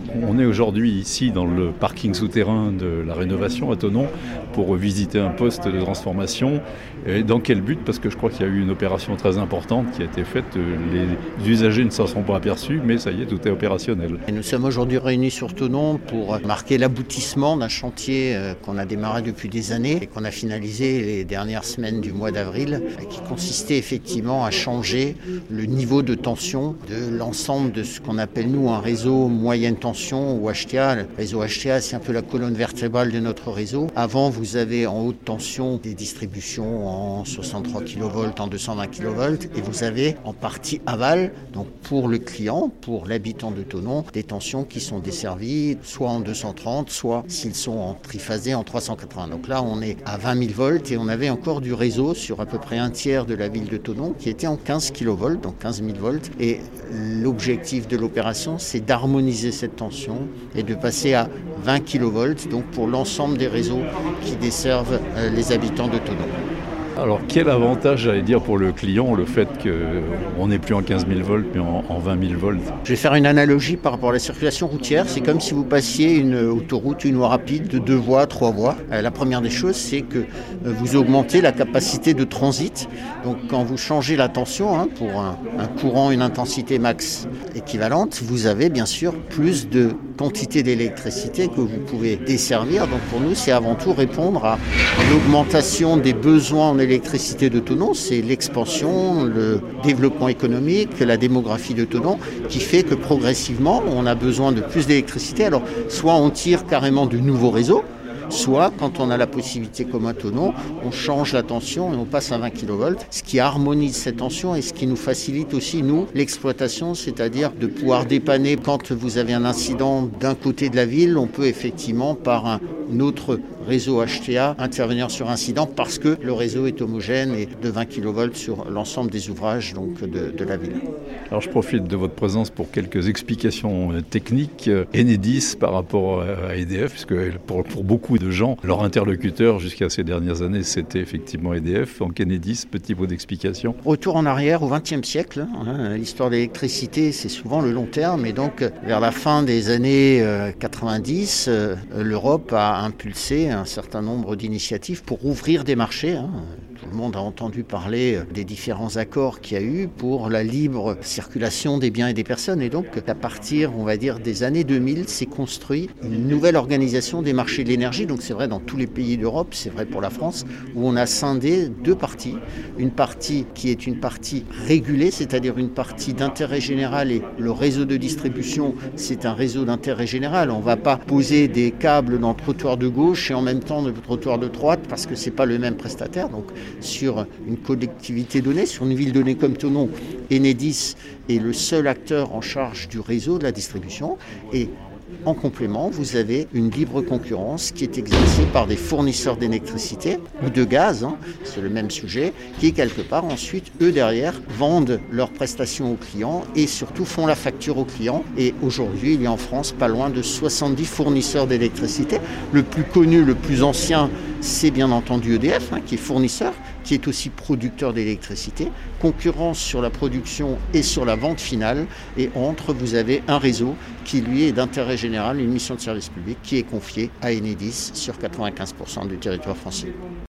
On est aujourd'hui ici dans le parking souterrain de la rénovation à Thonon pour visiter un poste de transformation. Et dans quel but? Parce que je crois qu'il y a eu une opération très importante qui a été faite. Les usagers ne s'en sont pas aperçus, mais ça y est, tout est opérationnel. Et nous sommes aujourd'hui réunis sur Thonon pour marquer l'aboutissement d'un chantier qu'on a démarré depuis des années et qu'on a finalisé les dernières semaines du mois d'avril, qui consistait effectivement à changer le niveau de tension de l'ensemble de ce qu'on appelle nous un réseau moyenne tension ou HTA. Le réseau HTA, c'est un peu la colonne vertébrale de notre réseau. Avant, vous avez en haute tension des distributions en 63 kV, en 220 kV, et vous avez en partie aval, donc pour le client, pour l'habitant de Thonon, des tensions qui sont desservies soit en 230, soit s'ils sont en triphasé en 380. Donc là, on est à 20 000 volts et on avait encore du réseau sur à peu près un tiers de la ville de Thonon qui était en 15 kV, donc 15 000 volts. Et l'objectif de l'opération, c'est d'harmoniser cette tension et de passer à 20 kV, donc pour l'ensemble des réseaux qui desservent les habitants de Thonon. Alors quel avantage, j'allais dire, pour le client, le fait qu'on n'est plus en 15 000 volts mais en 20 000 volts? Je vais faire une analogie par rapport à la circulation routière. C'est comme si vous passiez une autoroute, une voie rapide de 2 voies, 3 voies. La première des choses, c'est que vous augmentez la capacité de transit. Donc quand vous changez la tension pour un courant, une intensité max équivalente, vous avez bien sûr plus de quantité d'électricité que vous pouvez desservir. Donc pour nous, c'est avant tout répondre à l'augmentation des besoins en électricité de Thonon. C'est l'expansion, le développement économique, la démographie de Thonon qui fait que progressivement, on a besoin de plus d'électricité. Alors soit on tire carrément de nouveaux réseaux, soit, quand on a la possibilité comme à Thonon, on change la tension et on passe à 20 kV, ce qui harmonise cette tension et ce qui nous facilite aussi, nous, l'exploitation, c'est-à-dire de pouvoir dépanner quand vous avez un incident d'un côté de la ville, on peut effectivement, par un autre réseau HTA, intervenir sur incident parce que le réseau est homogène et de 20 kV sur l'ensemble des ouvrages donc, de la ville. Alors je profite de votre présence pour quelques explications techniques. Enedis par rapport à EDF, puisque pour beaucoup de gens, leur interlocuteur jusqu'à ces dernières années, c'était effectivement EDF. Donc Enedis, petit mot d'explication. Retour en arrière au XXe siècle, l'histoire de l'électricité, c'est souvent le long terme. Et donc, vers la fin des années 90, l'Europe a impulsé un certain nombre d'initiatives pour ouvrir des marchés. Tout le monde a entendu parler des différents accords qu'il y a eu pour la libre circulation des biens et des personnes. Et donc, à partir, on va dire, des années 2000, s'est construit une nouvelle organisation des marchés de l'énergie. Donc, c'est vrai dans tous les pays d'Europe, c'est vrai pour la France, où on a scindé 2 parties. Une partie qui est une partie régulée, c'est-à-dire une partie d'intérêt général, et le réseau de distribution, c'est un réseau d'intérêt général. On ne va pas poser des câbles dans le trottoir de gauche et en même temps le trottoir de droite parce que ce n'est pas le même prestataire. Donc, sur une collectivité donnée, sur une ville donnée comme Thonon, Enedis est le seul acteur en charge du réseau de la distribution. Et en complément, vous avez une libre concurrence qui est exercée par des fournisseurs d'électricité ou de gaz, c'est le même sujet, qui quelque part ensuite, eux derrière, vendent leurs prestations aux clients et surtout font la facture aux clients. Et aujourd'hui, il y a en France pas loin de 70 fournisseurs d'électricité. Le plus connu, le plus ancien, c'est bien entendu EDF, qui est fournisseur, qui est aussi producteur d'électricité, concurrence sur la production et sur la vente finale. Et entre, vous avez un réseau qui, lui, est d'intérêt général, une mission de service public qui est confiée à Enedis sur 95% du territoire français.